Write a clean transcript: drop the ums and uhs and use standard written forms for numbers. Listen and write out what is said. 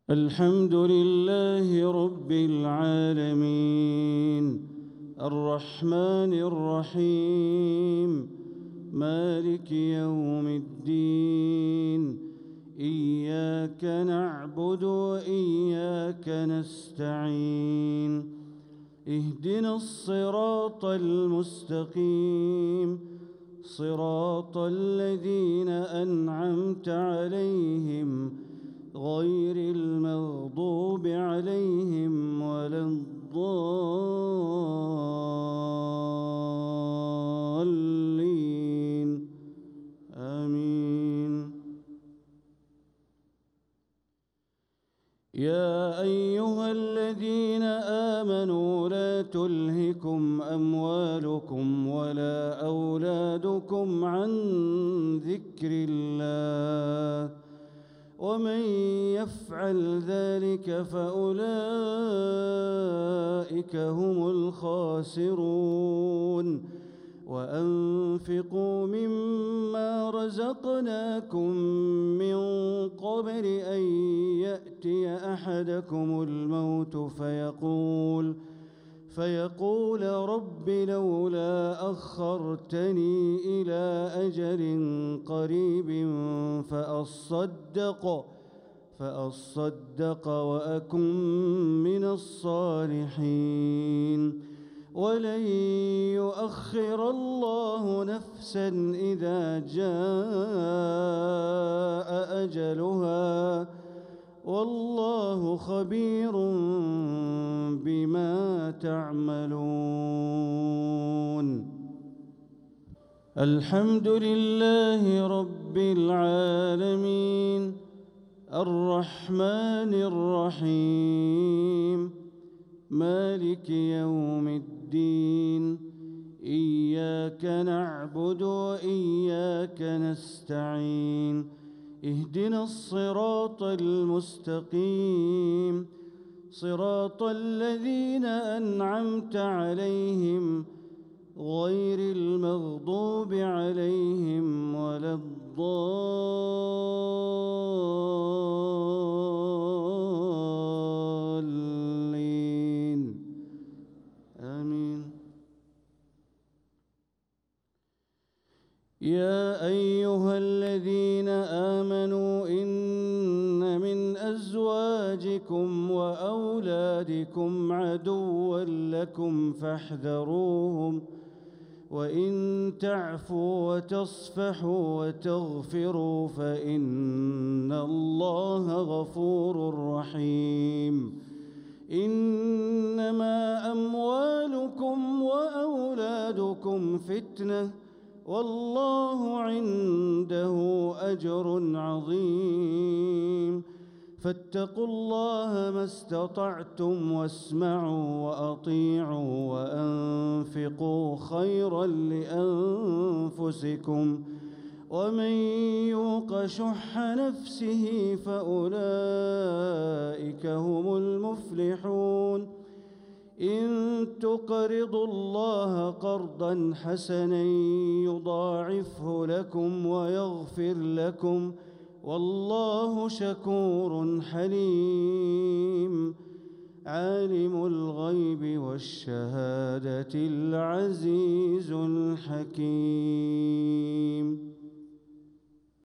الحمد لله رب العالمين الرحمن الرحيم مالك يوم الدين إياك نعبد وإياك نستعين اهدنا الصراط المستقيم صراط الذين أنعمت عليهم غير المغضوب عليهم ولا الضالين آمين. يا أيها الذين آمنوا لا تلهكم أموالكم ولا أولادكم عن ذكر الله ومن يفعل ذلك فأولئك هم الخاسرون. وأنفقوا مما رزقناكم من قبل أن يأتي أحدكم الموت فيقول رب لولا أخرتني إلى أجل قريب فأصدق وأكن من الصالحين. ولن يؤخر الله نفسا إذا جاء أجلها والله خبير بما تعملون. الحمد لله رب العالمين الرحمن الرحيم مالك يوم الدين إياك نعبد وإياك نستعين اهدنا الصراط المستقيم صراط الذين أنعمت عليهم غير المغضوب عليهم ولا الضالين آمين. يا أيها الذين آمنوا إن من أزواجكم وأولادكم عدوا لكم فاحذروهم وإن تعفوا وتصفحوا وتغفروا فإن الله غفور رحيم. إنما أموالكم وأولادكم فتنة والله عنده أجر عظيم. فاتقوا الله ما استطعتم واسمعوا وأطيعوا وأنفقوا خيرا لأنفسكم ومن يوق شح نفسه فأولئك هم المفلحون. إن تقرضوا الله قرضا حسنا يضاعفه لكم ويغفر لكم والله شكور حليم. عالم الغيب والشهادة العزيز الحكيم.